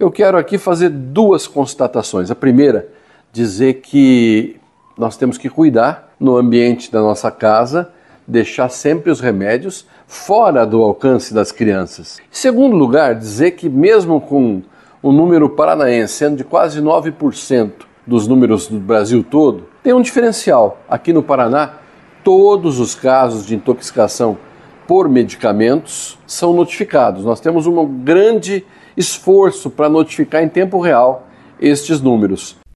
Eu quero aqui fazer duas constatações. A primeira, dizer que nós temos que cuidar no ambiente da nossa casa, deixar sempre os remédios fora do alcance das crianças. Em segundo lugar, dizer que mesmo com o número paranaense sendo de quase 9% dos números do Brasil todo, tem um diferencial. Aqui no Paraná, todos os casos de intoxicação por medicamentos são notificados. Nós temos um grande esforço para notificar em tempo real estes números.